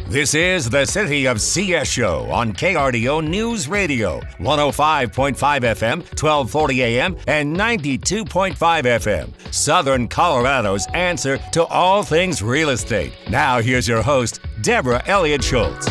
This is the City of CS Show on KRDO News Radio, 105.5 FM, 1240 AM, and 92.5 FM. Southern Colorado's answer to all things real estate. Now here's your host, Deborah Elliott Schultz.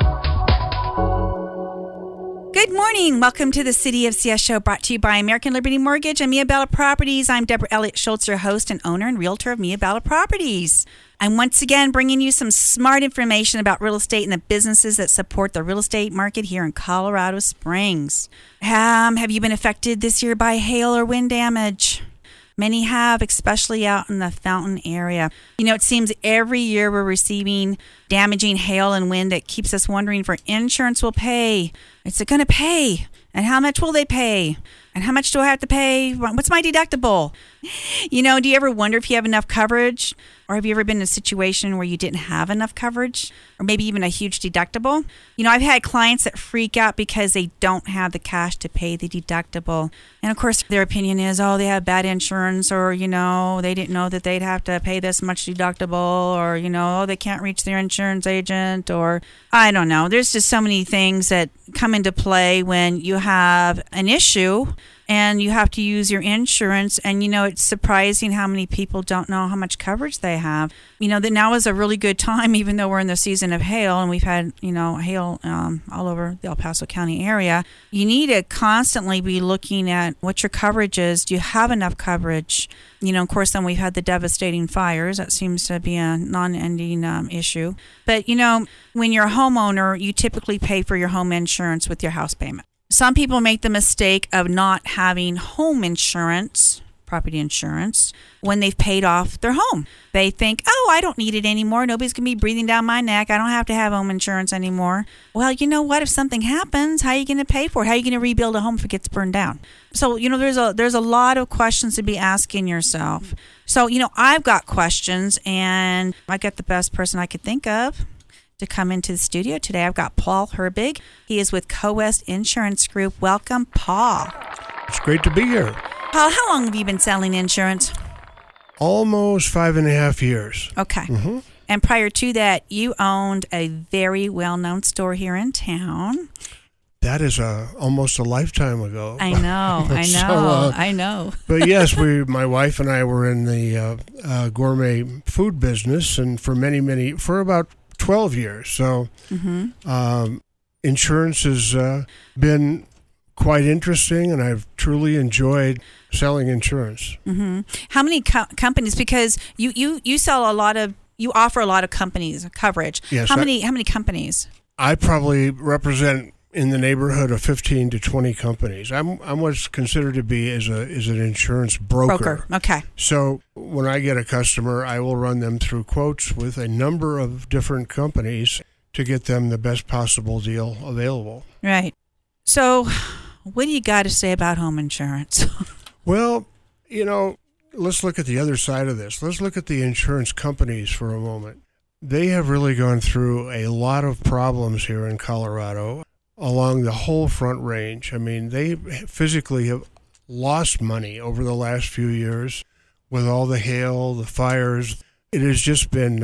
Good morning. Welcome to the City of CS Show, brought to you by American Liberty Mortgage and Mia Bella Properties. I'm Deborah Elliott Schultz, your host and owner and realtor of Mia Bella Properties. I'm once again bringing you some smart information about real estate and the businesses that support the real estate market here in Colorado Springs. Have you been affected this year by hail or wind damage? Many have, especially out in the Fountain area. You know, it seems every year we're receiving damaging hail and wind that keeps us wondering if our insurance will pay. Is it going to pay? And how much will they pay? And how much do I have to pay? What's my deductible? You know, do you ever wonder if you have enough coverage? Or have you ever been in a situation where you didn't have enough coverage? Or maybe even a huge deductible? You know, I've had clients that freak out because they don't have the cash to pay the deductible. And of course, their opinion is, oh, they have bad insurance, or, you know, they didn't know that they'd have to pay this much deductible, or, you know, oh, they can't reach their insurance agent, or I don't know. There's just so many things that come into play when you have an issue and you have to use your insurance. And, you know, it's surprising how many people don't know how much coverage they have. You know, that now is a really good time, even though we're in the season of hail and we've had, you know, hail all over the El Paso County area. You need to constantly be looking at what your coverage is. Do you have enough coverage? You know, of course, then we've had the devastating fires. That seems to be a non-ending issue. But, you know, when you're a homeowner, you typically pay for your home insurance with your house payment. Some people make the mistake of not having home insurance, property insurance, when they've paid off their home. They think, oh, I don't need it anymore. Nobody's going to be breathing down my neck. I don't have to have home insurance anymore. Well, you know what? If something happens, how are you going to pay for it? How are you going to rebuild a home if it gets burned down? So, you know, there's a lot of questions to be asking yourself. So, you know, I've got questions, and I got the best person I could think of to come into the studio today. I've got Paul Herbig. He is with Co-West Insurance Group. Welcome, Paul. It's great to be here. Paul, how long have you been selling insurance? Almost 5.5 years. Okay. Mm-hmm. And prior to that, you owned a very well-known store here in town. That is almost a lifetime ago. I know, I know. But yes, my wife and I were in the gourmet food business, and for about 12 years. So insurance has been quite interesting, and I've truly enjoyed selling insurance. Mm-hmm. How many companies? Because you sell you offer a lot of companies coverage. Yes. How many companies? I probably represent in the neighborhood of 15 to 20 companies. I'm what's considered to be as an insurance broker. Okay. So when I get a customer, I will run them through quotes with a number of different companies to get them the best possible deal available. Right. So what do you got to say about home insurance? Well, you know, let's look at the other side of this. Let's look at the insurance companies for a moment. They have really gone through a lot of problems here in Colorado along the whole Front Range. I mean, they physically have lost money over the last few years with all the hail, the fires. It has just been,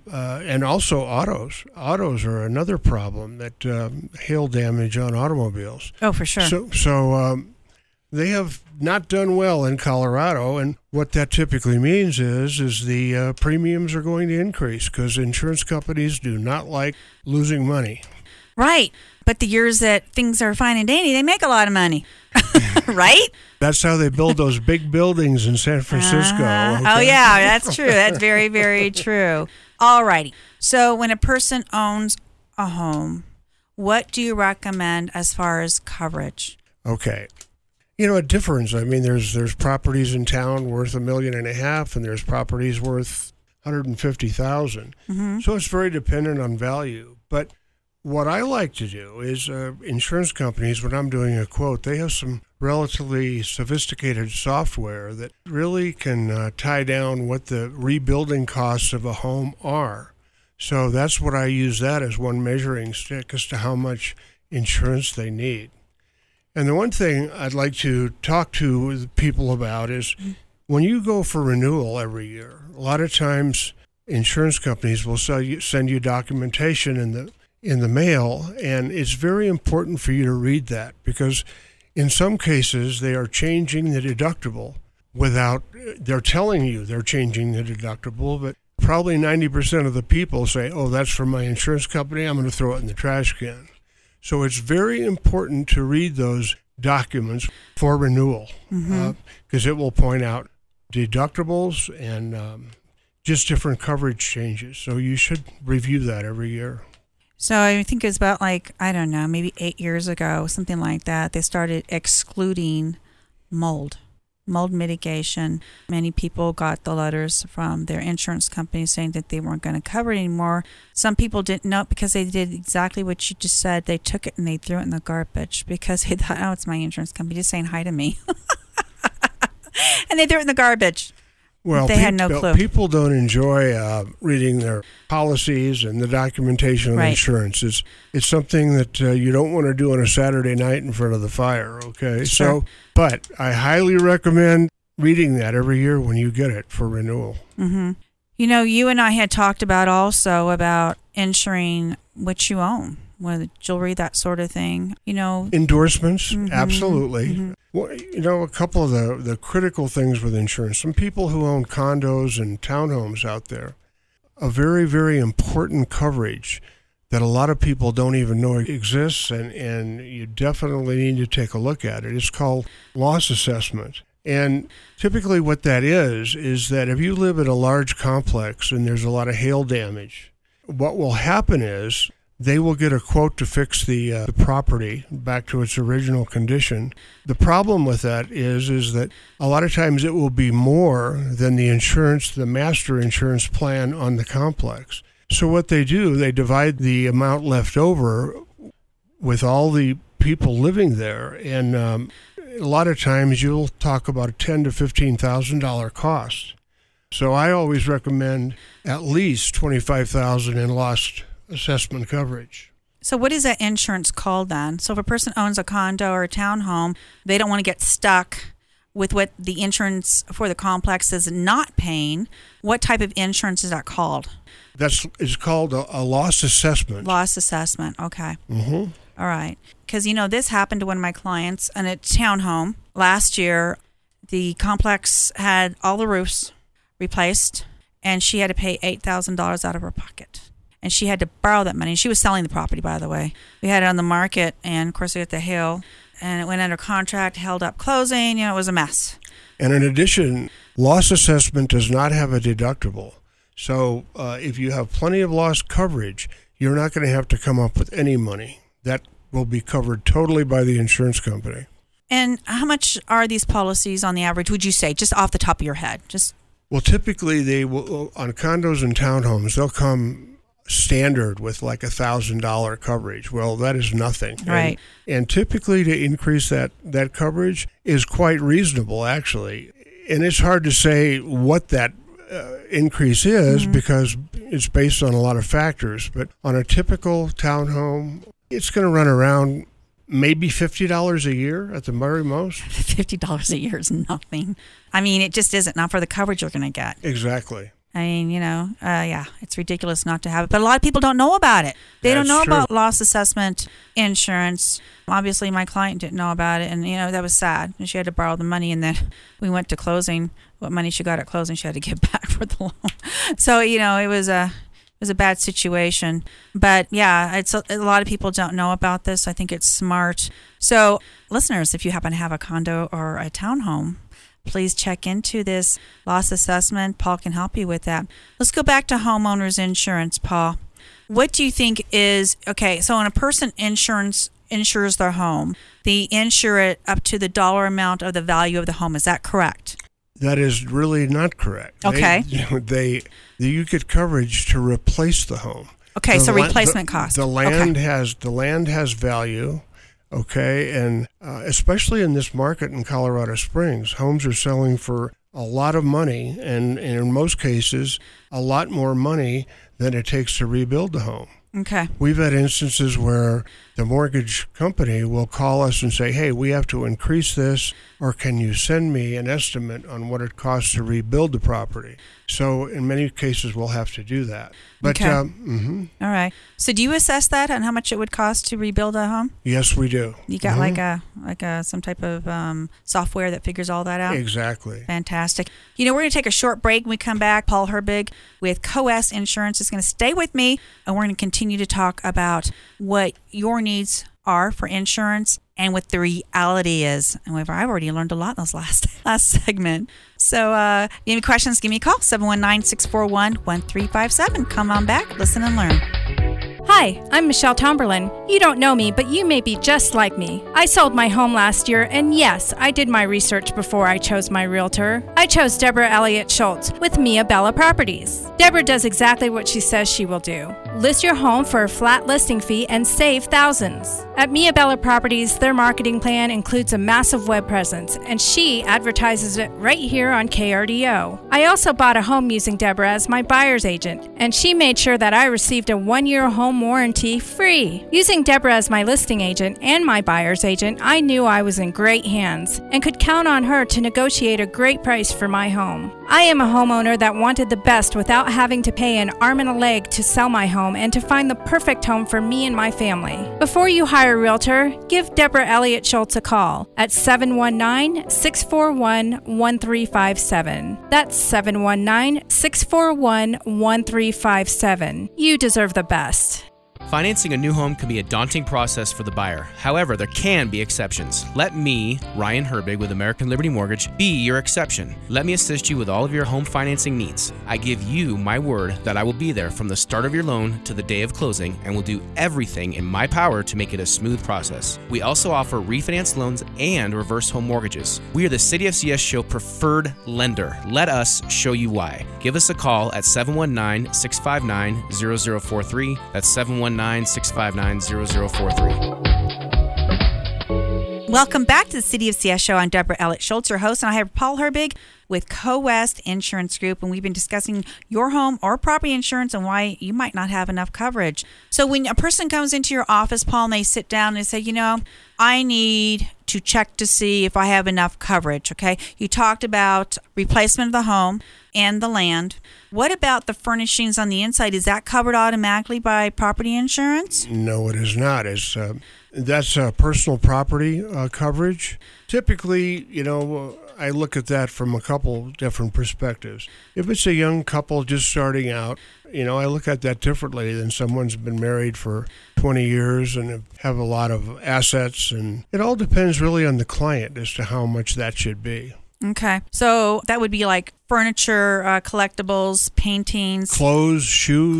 and also autos. Autos are another problem, that hail damage on automobiles. Oh, for sure. So they have not done well in Colorado, and what that typically means is the premiums are going to increase because insurance companies do not like losing money. Right. But the years that things are fine and dandy, they make a lot of money. Right? That's how they build those big buildings in San Francisco. Okay? Oh, yeah, that's true. That's very, very true. All righty. So when a person owns a home, what do you recommend as far as coverage? Okay. You know, it differs. I mean, there's properties in town worth $1.5 million, and there's properties worth $150,000. Mm-hmm. So it's very dependent on value. But what I like to do is insurance companies, when I'm doing a quote, they have some relatively sophisticated software that really can tie down what the rebuilding costs of a home are. So that's what I use that as one measuring stick as to how much insurance they need. And the one thing I'd like to talk to people about is when you go for renewal every year, a lot of times insurance companies will send you documentation in the mail, and it's very important for you to read that, because in some cases they are changing the deductible they're telling you they're changing the deductible, but probably 90% of the people say, oh, that's from my insurance company, I'm going to throw it in the trash can. So it's very important to read those documents for renewal, because it will point out deductibles and just different coverage changes. So you should review that every year. So I think it was about maybe 8 years ago, something like that, they started excluding mold mitigation. Many people got the letters from their insurance company saying that they weren't going to cover it anymore. Some people didn't know because they did exactly what you just said. They took it and they threw it in the garbage because they thought, oh, it's my insurance company just saying hi to me. And they threw it in the garbage. Well, they had no clue. People don't enjoy reading their policies and the documentation on insurance. It's something that you don't want to do on a Saturday night in front of the fire, okay? Sure. But I highly recommend reading that every year when you get it for renewal. Mm-hmm. You know, you and I had talked about insuring what you own, with jewelry, that sort of thing. You know, endorsements, absolutely. Well, you know, a couple of the critical things with insurance. Some people who own condos and townhomes out there, a very, very important coverage that a lot of people don't even know exists, and you definitely need to take a look at it. It's called loss assessment. And typically what that is that if you live in a large complex and there's a lot of hail damage, what will happen is they will get a quote to fix the property back to its original condition. The problem with that is that a lot of times it will be more than the master insurance plan on the complex. So what they do, they divide the amount left over with all the people living there, and a lot of times you'll talk about a $10,000 to $15,000 cost. So I always recommend at least $25,000 in loss assessment coverage. So what is that insurance called then? So if a person owns a condo or a townhome, they don't want to get stuck with what the insurance for the complex is not paying. What type of insurance is that called? It's called a loss assessment. Loss assessment, okay. Mm-hmm. All right. Because, you know, this happened to one of my clients in a townhome. Last year, the complex had all the roofs replaced, and she had to pay $8,000 out of her pocket. And she had to borrow that money. She was selling the property, by the way. We had it on the market, and, of course, we got the hail, and it went under contract, held up closing. You know, it was a mess. And in addition, loss assessment does not have a deductible. So if you have plenty of loss coverage, you're not going to have to come up with any money. That will be covered totally by the insurance company. And how much are these policies on the average, would you say, just off the top of your head? Well, typically they will, on condos and townhomes, they'll come standard with like $1,000 coverage. Well, that is nothing. Right. And typically to increase that coverage is quite reasonable, actually. And it's hard to say what that increase is because it's based on a lot of factors. But on a typical townhome, it's going to run around maybe $50 a year at the very most. $50 a year is nothing. I mean, it just isn't. Not for the coverage you're going to get. Exactly. I mean, you know, it's ridiculous not to have it. But a lot of people don't know about it. They don't know about loss assessment insurance. Obviously, my client didn't know about it. And, you know, that was sad. And she had to borrow the money. And then we went to closing. What money she got at closing, she had to give back for the loan. So, you know, it was a bad situation. But, yeah, it's a lot of people don't know about this. I think it's smart. So, listeners, if you happen to have a condo or a townhome, please check into this loss assessment. Paul can help you with that. Let's go back to homeowners insurance, Paul. What do you think is, okay, so when a person insures their home, they insure it up to the dollar amount of the value of the home. Is that correct? That is really not correct. Okay. You get coverage to replace the home. Okay, so replacement cost. The land has value. Okay, and especially in this market in Colorado Springs, homes are selling for a lot of money, and in most cases, a lot more money than it takes to rebuild the home. Okay. We've had instances where the mortgage company will call us and say, hey, we have to increase this, or can you send me an estimate on what it costs to rebuild the property? So in many cases, we'll have to do that. But Okay. All right. So do you assess that on how much it would cost to rebuild a home? yes, we do. You got like a some type of software that figures all that out? Exactly. Fantastic. We're going to take a short break. When we come back, Paul Herbig with Coast Insurance is going to stay with me, and we're going to continue to talk about what your needs are for insurance and what the reality is. And I've already learned a lot in this last segment. So if you have any questions, give me a call, 719-641-1357. Come on back, listen and learn. Hi, I'm Michelle Tomberlin. You don't know me, but you may be just like me. I sold my home last year, and yes, I did my research before I chose my realtor. I chose Deborah Elliott Schultz with Mia Bella Properties. Deborah does exactly what she says she will do. List your home for a flat listing fee and save thousands. At Mia Bella Properties, their marketing plan includes a massive web presence, and she advertises it right here on KRDO. I also bought a home using Deborah as my buyer's agent, and she made sure that I received a 1-year home warranty free. Using Deborah as my listing agent and my buyer's agent, I knew I was in great hands and could count on her to negotiate a great price for my home. I am a homeowner that wanted the best without having to pay an arm and a leg to sell my home and to find the perfect home for me and my family. Before you hire a realtor, give Deborah Elliott Schultz a call at 719-641-1357. That's 719-641-1357. You deserve the best. Financing a new home can be a daunting process for the buyer. However, there can be exceptions. Let me, Ryan Herbig with American Liberty Mortgage, be your exception. Let me assist you with all of your home financing needs. I give you my word that I will be there from the start of your loan to the day of closing and will do everything in my power to make it a smooth process. We also offer refinance loans and reverse home mortgages. We are the City of CS Show preferred lender. Let us show you why. Give us a call at 719-659-0043. That's 719-659-0043. Welcome back to the City of CS Show. I'm Deborah Elliott Schultz, your host, and I have Paul Herbig with Coast Insurance Group, and we've been discussing your home or property insurance and why you might not have enough coverage. So when a person comes into your office, Paul, and they sit down and they say, I need to check to see if I have enough coverage, okay? You talked about replacement of the home and the land. What about the furnishings on the inside? Is that covered automatically by property insurance? No, it is not. That's personal property coverage. Typically, I look at that from a couple different perspectives. If it's a young couple just starting out, I look at that differently than someone's been married for 20 years and have a lot of assets. And it all depends really on the client as to how much that should be. Okay. So that would be like furniture, collectibles, paintings. Shoes. Shoes,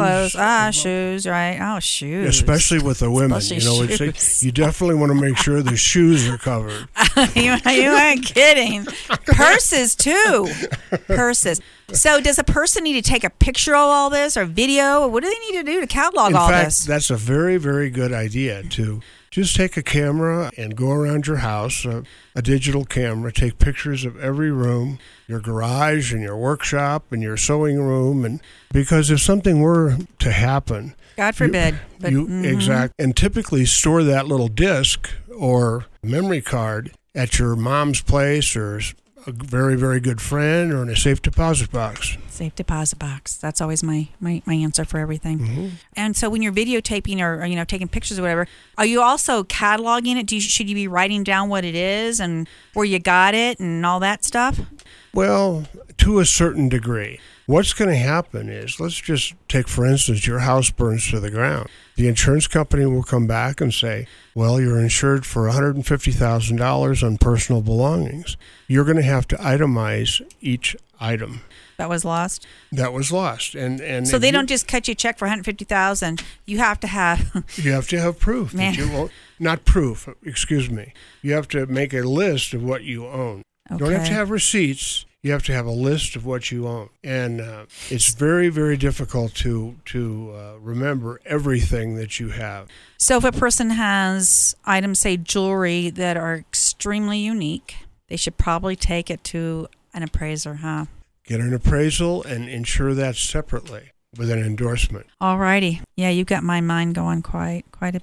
right. Oh, shoes. Especially with the women. You definitely want to make sure the shoes are covered. You aren't kidding. Purses, too. Purses. So does a person need to take a picture of all this or video? What do they need to do to catalog all this? In fact, that's a very, very good idea to just take a camera and go around your house, a digital camera, take pictures of every room, your garage and your workshop and your sewing room. And because if something were to happen, God forbid. Exactly. And typically store that little disc or memory card at your mom's place or a very, very good friend or in a safe deposit box. Safe deposit box. That's always my answer for everything. Mm-hmm. And so when you're videotaping or taking pictures or whatever, are you also cataloging it? Should you be writing down what it is and where you got it and all that stuff? Well, to a certain degree. What's going to happen is, let's just take, for instance, your house burns to the ground. The insurance company will come back and say, well, you're insured for $150,000 on personal belongings. You're going to have to itemize each item. That was lost? That was lost. And so they don't just cut you a check for $150,000. You have to have... You have to have proof. Not proof, excuse me. You have to make a list of what you own. Okay. You don't have to have receipts. You have to have a list of what you own. And it's very, very difficult to remember everything that you have. So if a person has items, say jewelry, that are extremely unique, they should probably take it to an appraiser, huh? Get an appraisal and insure that separately with an endorsement. All righty. Yeah, you got my mind going quite a bit.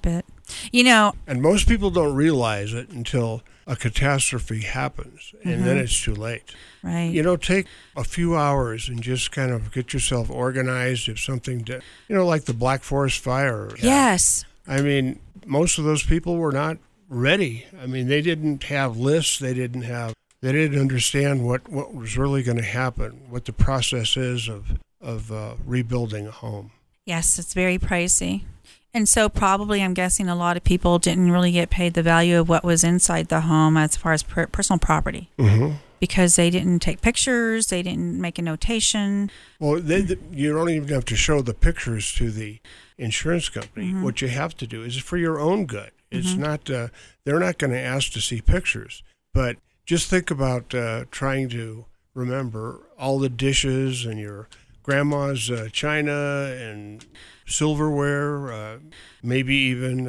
And most people don't realize it until a catastrophe happens, and then it's too late. Right. Take a few hours and just kind of get yourself organized. If something, like the Black Forest fire. Yes. I mean, most of those people were not ready. I mean, they didn't have lists. They didn't understand what was really going to happen, what the process is of rebuilding a home. Yes, it's very pricey. And so probably, I'm guessing, a lot of people didn't really get paid the value of what was inside the home as far as personal property. Mm-hmm. Because they didn't take pictures, they didn't make a notation. Well, you don't even have to show the pictures to the insurance company. Mm-hmm. What you have to do is for your own good. It's not, they're not going to ask to see pictures. But just think about trying to remember all the dishes and your grandma's china and silverware, maybe even,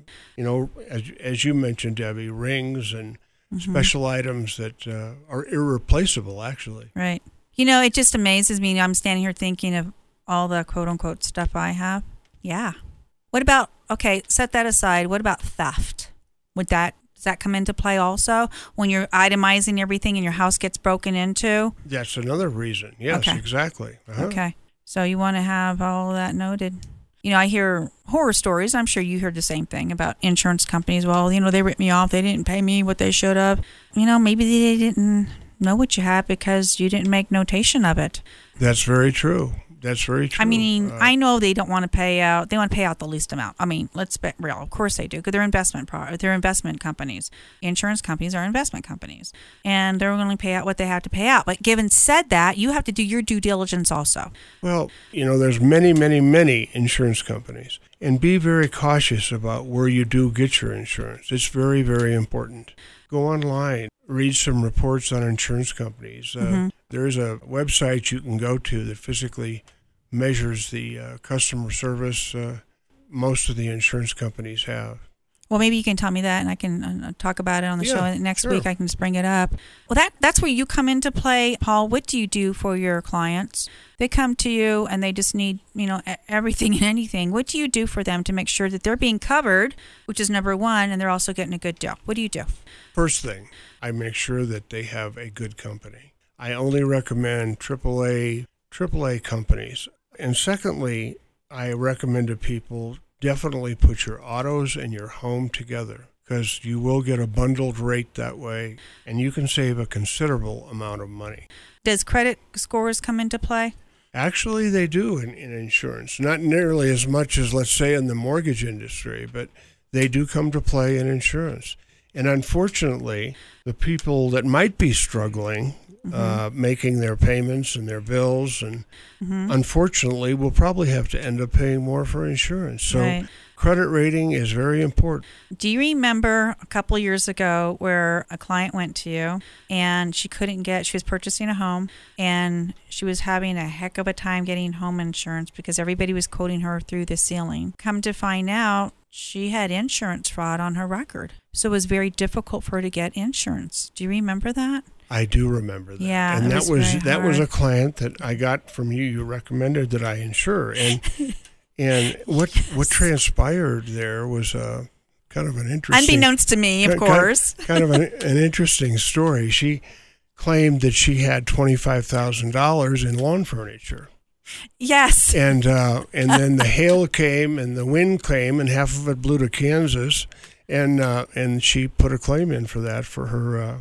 as you mentioned, Debbie, rings and special items that are irreplaceable, actually. Right. It just amazes me. I'm standing here thinking of all the quote-unquote stuff I have. Yeah. What about, set that aside. What about theft? Does that come into play also when you're itemizing everything and your house gets broken into? That's another reason. Yes, exactly. Uh-huh. Okay. So you want to have all of that noted. I hear horror stories. I'm sure you heard the same thing about insurance companies. Well, they ripped me off. They didn't pay me what they should have. Maybe they didn't know what you had because you didn't make notation of it. That's very true. That's very true. I mean, I know they don't want to pay out. They want to pay out the least amount. I mean, let's be real. Of course they do, because they're investment companies. Insurance companies are investment companies, and they're going to pay out what they have to pay out. But given said that, you have to do your due diligence also. Well, there's many, many, many insurance companies, and be very cautious about where you do get your insurance. It's very, very important. Go online. Read some reports on insurance companies. There's a website you can go to that physically measures the customer service most of the insurance companies have. Well, maybe you can tell me that, and I can talk about it on the show next week. I can just bring it up. Well, that's where you come into play, Paul. What do you do for your clients? They come to you, and they just need, everything and anything. What do you do for them to make sure that they're being covered, which is number one, and they're also getting a good deal? What do you do? First thing, I make sure that they have a good company. I only recommend AAA companies. And secondly, I recommend to people definitely put your autos and your home together, because you will get a bundled rate that way, and you can save a considerable amount of money. Does credit scores come into play? Actually, they do in insurance. Not nearly as much as, let's say, in the mortgage industry, but they do come to play in insurance. And unfortunately, the people that might be struggling making their payments and their bills, and unfortunately will probably have to end up paying more for insurance. So credit rating is very important. Do you remember a couple of years ago where a client went to you and she was purchasing a home and she was having a heck of a time getting home insurance because everybody was quoting her through the ceiling? Come to find out, she had insurance fraud on her record. So it was very difficult for her to get insurance. Do you remember that? I do remember that. Yeah, and that was a client that I got from you. You recommended that I insure, and what transpired there was kind of an interesting, unbeknownst to me, of course, kind of an interesting story. She claimed that she had $25,000 in lawn furniture. Yes, and then the hail came and the wind came and half of it blew to Kansas. And she put a claim in for that for her.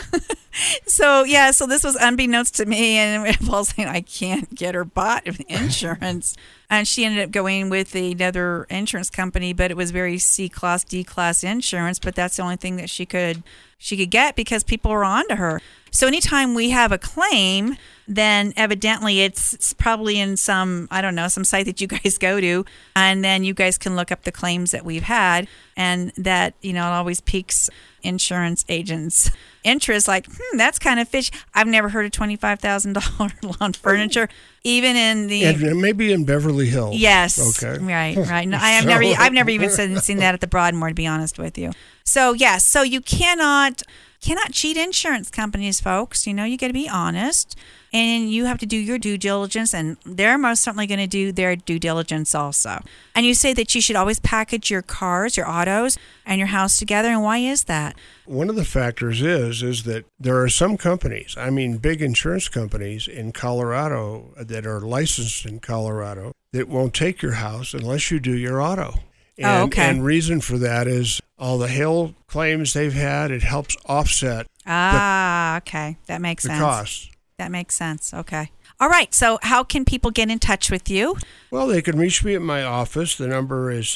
So this was unbeknownst to me, and Paul's saying I can't get her bought insurance, and she ended up going with another insurance company, but it was very C-class, D-class insurance. But that's the only thing that she could get because people were on to her. So anytime we have a claim, then evidently it's probably in some site that you guys go to, and then you guys can look up the claims that we've had, and that, it always piques insurance agents' interest, like, that's kind of fishy. I've never heard of $25,000 lawn furniture, even in the... And maybe in Beverly Hills. Yes. Okay. Right. No, I've never even seen that at the Broadmoor, to be honest with you. So, yes. So you cannot cannot cheat insurance companies, folks. You got to be honest, and you have to do your due diligence, and they're most certainly going to do their due diligence also. And you say that you should always package your cars, your autos, and your house together, and why is that? One of the factors is that there are some companies, big insurance companies in Colorado that are licensed in Colorado that won't take your house unless you do your auto. And reason for that is all the hail claims they've had, it helps offset okay. That makes sense. The costs. That makes sense. Okay. All right. So how can people get in touch with you? Well, they can reach me at my office. The number is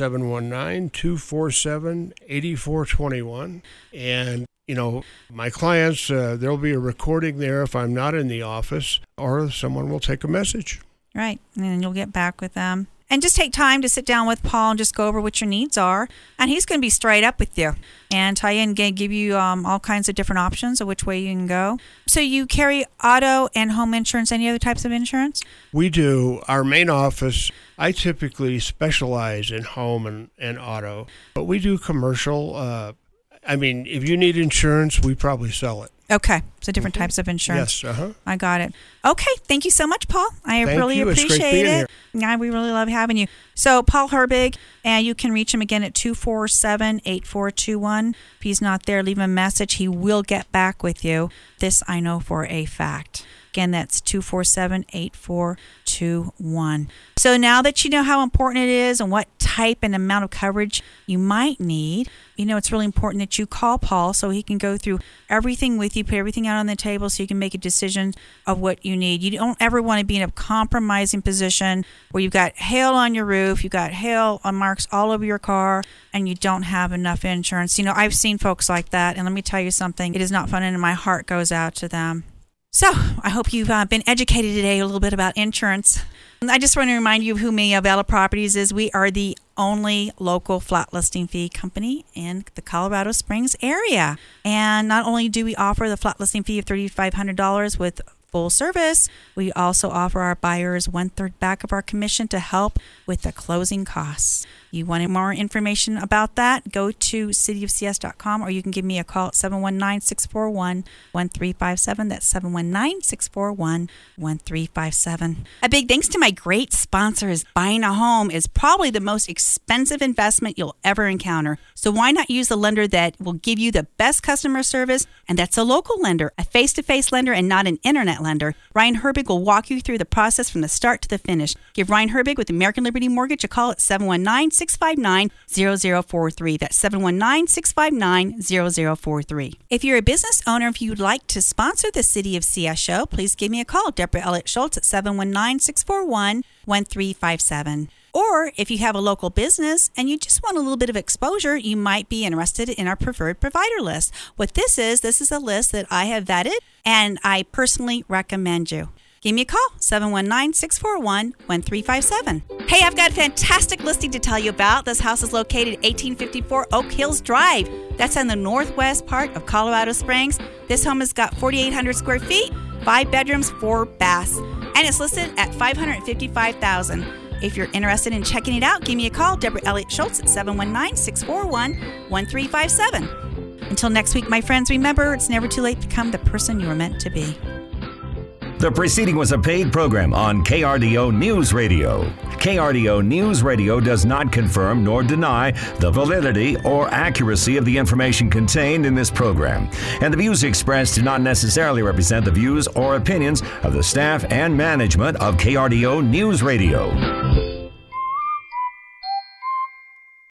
719-247-8421. And, my clients, there'll be a recording there if I'm not in the office, or someone will take a message. Right. And then you'll get back with them. And just take time to sit down with Paul and just go over what your needs are. And he's going to be straight up with you and tell you and give you all kinds of different options of which way you can go. So you carry auto and home insurance, any other types of insurance? We do. Our main office, I typically specialize in home and auto, but we do commercial. If you need insurance, we probably sell it. Okay. So different types of insurance. Yes. I got it. Okay. Thank you so much, Paul. I really appreciate it's great being it. Here. Yeah, we really love having you. So Paul Herbig, and you can reach him again at 247-8421. If he's not there, leave him a message. He will get back with you. This I know for a fact. Again, that's 247-8421. So now that you know how important it is and what type and amount of coverage you might need, it's really important that you call Paul so he can go through everything with you, put everything out on the table so you can make a decision of what you need. You don't ever want to be in a compromising position where you've got hail on your roof, you've got hail on marks all over your car, and you don't have enough insurance. I've seen folks like that, and let me tell you something. It is not fun, and my heart goes out to them. So I hope you've been educated today a little bit about insurance. I just want to remind you of who Mia Bella Properties is. We are the only local flat listing fee company in the Colorado Springs area. And not only do we offer the flat listing fee of $3,500 with full service, we also offer our buyers 1/3 back of our commission to help with the closing costs. You want more information about that, go to cityofcs.com, or you can give me a call at 719-641-1357. That's 719-641-1357. A big thanks to my great sponsors. Buying a home is probably the most expensive investment you'll ever encounter. So why not use a lender that will give you the best customer service? And that's a local lender, a face-to-face lender, and not an internet lender. Ryan Herbig will walk you through the process from the start to the finish. Give Ryan Herbig with American Liberty Mortgage a call at 719-659-0043. That's 719-659-0043. If you're a business owner, if you'd like to sponsor the City of CS show, please give me a call. Deborah Elliott Schultz at 719-641-1357. Or if you have a local business and you just want a little bit of exposure, you might be interested in our preferred provider list. What this is a list that I have vetted and I personally recommend you. Give me a call, 719-641-1357. Hey, I've got a fantastic listing to tell you about. This house is located at 1854 Oak Hills Drive. That's in the northwest part of Colorado Springs. This home has got 4,800 square feet, 5 bedrooms, 4 baths, and it's listed at $555,000. If you're interested in checking it out, give me a call, Deborah Elliott Schultz at 719-641-1357. Until next week, my friends, remember, it's never too late to become the person you were meant to be. The preceding was a paid program on KRDO News Radio. KRDO News Radio does not confirm nor deny the validity or accuracy of the information contained in this program, and the views expressed do not necessarily represent the views or opinions of the staff and management of KRDO News Radio.